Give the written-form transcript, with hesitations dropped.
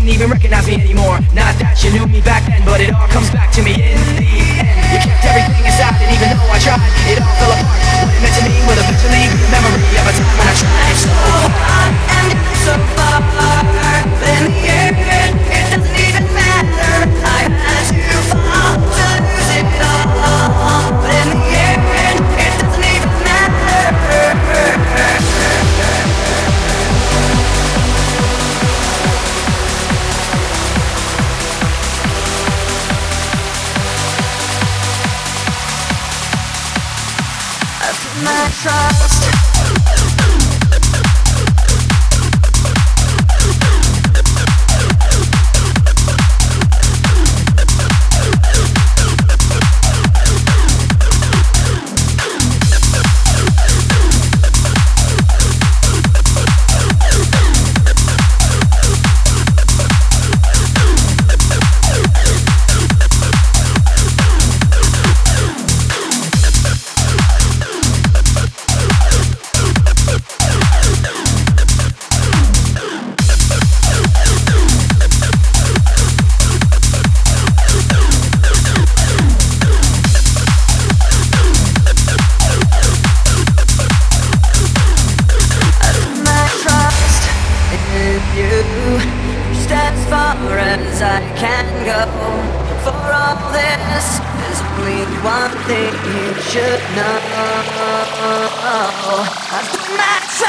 didn't even recognize me anymore. Not that you knew me back then, but it all comes back to me in the end. You kept everything inside, and even though I tried, it all fell apart. What it meant to me will eventually be the memory of a time when I tried so hard and got so far. But in the end, it doesn't even matter. I had to fall to lose it all. But in the end, it doesn't even matter. My trust. One thing you should know, I've done my